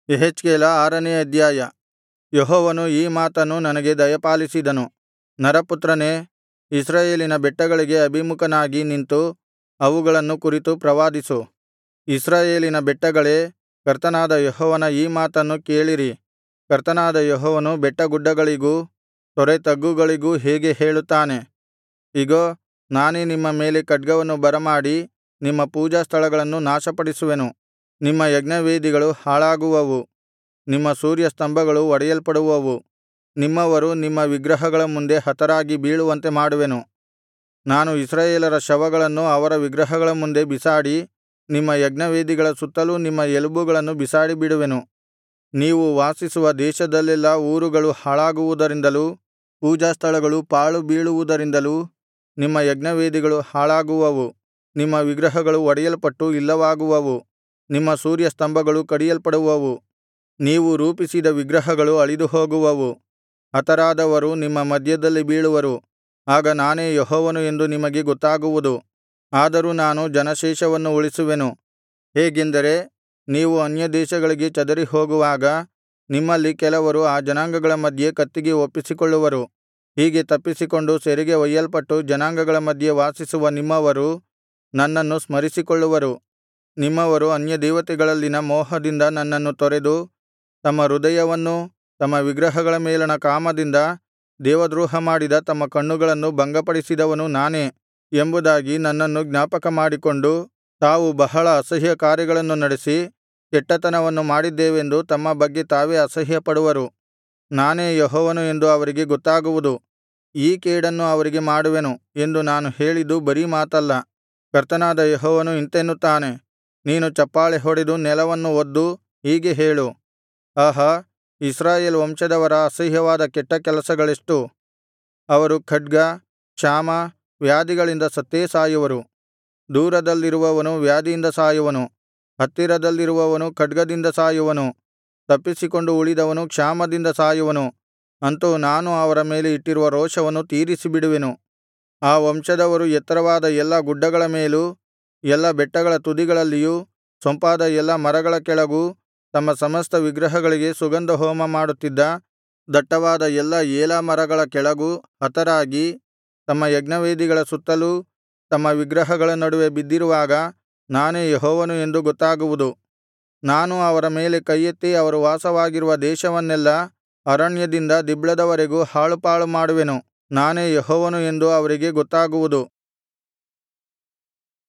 ಯೆಹೆಜ್ಕೇಲ 6ನೇ ಅಧ್ಯಾಯ. ಯೆಹೋವನು ಈ ಮಾತನ್ನು ನನಗೆ ದಯಪಾಲಿಸಿದನು. ನರಪುತ್ರನೇ, ಇಸ್ರಾಯೇಲಿನ ಬೆಟ್ಟಗಳಿಗೆ ಅಭಿಮುಖನಾಗಿ ನಿಂತು ಅವುಗಳನ್ನು ಕುರಿತು ಪ್ರವಾದಿಸು. ಇಸ್ರಾಯೇಲಿನ ಬೆಟ್ಟಗಳೇ, ಕರ್ತನಾದ ಯೆಹೋವನ ಈ ಮಾತನ್ನು ಕೇಳಿರಿ. ಕರ್ತನಾದ ಯೆಹೋವನು ಬೆಟ್ಟಗುಡ್ಡಗಳಿಗೂ ತೊರೆತಗ್ಗುಗಳಿಗೂ ಹೀಗೆ ಹೇಳುತ್ತಾನೆ, ಇಗೋ, ನಾನೇ ನಿಮ್ಮ ಮೇಲೆ ಖಡ್ಗವನ್ನು ಬರಮಾಡಿ ನಿಮ್ಮ ಪೂಜಾಸ್ಥಳಗಳನ್ನು ನಾಶಪಡಿಸುವೆನು. ನಿಮ್ಮ ಯಜ್ಞವೇದಿಗಳು ಹಾಳಾಗುವವು, ನಿಮ್ಮ ಸೂರ್ಯಸ್ತಂಭಗಳು ಒಡೆಯಲ್ಪಡುವವು. ನಿಮ್ಮವರು ನಿಮ್ಮ ವಿಗ್ರಹಗಳ ಮುಂದೆ ಹತರಾಗಿ ಬೀಳುವಂತೆ ಮಾಡುವೆನು. ನಾನು ಇಸ್ರಾಯೇಲರ ಶವಗಳನ್ನು ಅವರ ವಿಗ್ರಹಗಳ ಮುಂದೆ ಬಿಸಾಡಿ, ನಿಮ್ಮ ಯಜ್ಞವೇದಿಗಳ ಸುತ್ತಲೂ ನಿಮ್ಮ ಎಲುಬುಗಳನ್ನು ಬಿಸಾಡಿಬಿಡುವೆನು. ನೀವು ವಾಸಿಸುವ ದೇಶದಲ್ಲೆಲ್ಲಾ ಊರುಗಳು ಹಾಳಾಗುವುದರಿಂದಲೂ ಪೂಜಾಸ್ಥಳಗಳು ಪಾಳು ಬೀಳುವುದರಿಂದಲೂ ನಿಮ್ಮ ಯಜ್ಞವೇದಿಗಳು ಹಾಳಾಗುವವು. ನಿಮ್ಮ ವಿಗ್ರಹಗಳು ಒಡೆಯಲ್ಪಟ್ಟು ಇಲ್ಲವಾಗುವವು, ನಿಮ್ಮ ಸೂರ್ಯಸ್ತಂಭಗಳು ಕಡಿಯಲ್ಪಡುವವು. ನೀವು ರೂಪಿಸಿದ ವಿಗ್ರಹಗಳು ಅಳಿದುಹೋಗುವವು. ಹತರಾದವರು ನಿಮ್ಮ ಮಧ್ಯದಲ್ಲಿ ಬೀಳುವರು. ಆಗ ನಾನೇ ಯೆಹೋವನು ಎಂದು ನಿಮಗೆ ಗೊತ್ತಾಗುವುದು. ಆದರೂ ನಾನು ಜನಶೇಷವನ್ನು ಉಳಿಸುವೆನು. ಹೇಗೆಂದರೆ, ನೀವು ಅನ್ಯದೇಶಗಳಿಗೆ ಚದರಿಹೋಗುವಾಗ ನಿಮ್ಮಲ್ಲಿ ಕೆಲವರು ಆ ಜನಾಂಗಗಳ ಮಧ್ಯೆ ಕತ್ತಿಗೆ ಒಪ್ಪಿಸಿಕೊಳ್ಳುವರು. ಹೀಗೆ ತಪ್ಪಿಸಿಕೊಂಡು ಸೆರೆಗೆ ಒಯ್ಯಲ್ಪಟ್ಟು ಜನಾಂಗಗಳ ಮಧ್ಯೆ ವಾಸಿಸುವ ನಿಮ್ಮವರು ನನ್ನನ್ನು ಸ್ಮರಿಸಿಕೊಳ್ಳುವರು. ನಿಮ್ಮವರು ಅನ್ಯದೇವತೆಗಳಲ್ಲಿನ ಮೋಹದಿಂದ ನನ್ನನ್ನು ತೊರೆದು, ತಮ್ಮ ಹೃದಯವನ್ನೂ ತಮ್ಮ ವಿಗ್ರಹಗಳ ಮೇಲಣ ಕಾಮದಿಂದ ದೇವದ್ರೋಹಮಾಡಿದ ತಮ್ಮ ಕಣ್ಣುಗಳನ್ನು ಭಂಗಪಡಿಸಿದವನು ನಾನೇ ಎಂಬುದಾಗಿ ನನ್ನನ್ನು ಜ್ಞಾಪಕಮಾಡಿಕೊಂಡು, ತಾವು ಬಹಳ ಅಸಹ್ಯ ಕಾರ್ಯಗಳನ್ನು ನಡೆಸಿ ಕೆಟ್ಟತನವನ್ನು ಮಾಡಿದ್ದೇವೆಂದು ತಮ್ಮ ಬಗ್ಗೆ ತಾವೇ ಅಸಹ್ಯಪಡುವರು. ನಾನೇ ಯೆಹೋವನು ಎಂದು ಅವರಿಗೆ ಗೊತ್ತಾಗುವುದು. ಈ ಕೇಡನ್ನು ಅವರಿಗೆ ಮಾಡುವೆನು ಎಂದು ನಾನು ಹೇಳಿದ್ದು ಬರೀ ಮಾತಲ್ಲ. ಕರ್ತನಾದ ಯೆಹೋವನು ಇಂತೆನ್ನುತ್ತಾನೆ, ನೀನು ಚಪ್ಪಾಳೆ ಹೊಡೆದು ನೆಲವನ್ನು ಒದ್ದು ಹೀಗೆ ಹೇಳು, ಆಹಾ, ಇಸ್ರಾಯೇಲ್ ವಂಶದವರ ಅಸಹ್ಯವಾದ ಕೆಟ್ಟ ಕೆಲಸಗಳೆಷ್ಟು! ಅವರು ಖಡ್ಗ, ಕ್ಷಾಮ, ವ್ಯಾಧಿಗಳಿಂದ ಸತ್ತೇ ಸಾಯುವರು. ದೂರದಲ್ಲಿರುವವನು ವ್ಯಾಧಿಯಿಂದ ಸಾಯುವನು, ಹತ್ತಿರದಲ್ಲಿರುವವನು ಖಡ್ಗದಿಂದ ಸಾಯುವನು, ತಪ್ಪಿಸಿಕೊಂಡು ಉಳಿದವನು ಕ್ಷಾಮದಿಂದ ಸಾಯುವನು. ಅಂತೂ ನಾನು ಅವರ ಮೇಲೆ ಇಟ್ಟಿರುವ ರೋಷವನ್ನು ತೀರಿಸಿಬಿಡುವೆನು. ಆ ವಂಶದವರು ಎತ್ತರವಾದ ಎಲ್ಲಾ ಗುಡ್ಡಗಳ ಮೇಲೂ ಎಲ್ಲಾ ಬೆಟ್ಟಗಳ ತುದಿಗಳಲ್ಲಿಯೂ ಸೊಂಪಾದ ಎಲ್ಲಾ ಮರಗಳ ಕೆಳಗೂ ತಮ್ಮ ಸಮಸ್ತ ವಿಗ್ರಹಗಳಿಗೆ ಸುಗಂಧಹೋಮ ಮಾಡುತ್ತಿದ್ದ ದಟ್ಟವಾದ ಎಲ್ಲಾ ಏಲಾ ಮರಗಳ ಕೆಳಗೂ ಹತರಾಗಿ ತಮ್ಮ ಯಜ್ಞವೇದಿಗಳ ಸುತ್ತಲೂ ತಮ್ಮ ವಿಗ್ರಹಗಳ ನಡುವೆ ಬಿದ್ದಿರುವಾಗ ನಾನೇ ಯೆಹೋವನು ಎಂದು ಗೊತ್ತಾಗುವುದು. ನಾನು ಅವರ ಮೇಲೆ ಕೈಯೆತ್ತಿ ಅವರು ವಾಸವಾಗಿರುವ ದೇಶವನ್ನೆಲ್ಲಾ ಅರಣ್ಯದಿಂದ ದಿಬ್ಲದವರೆಗೂ ಹಾಳುಪಾಳು ಮಾಡುವೆನು. ನಾನೇ ಯೆಹೋವನು ಎಂದು ಅವರಿಗೆ ಗೊತ್ತಾಗುವುದು.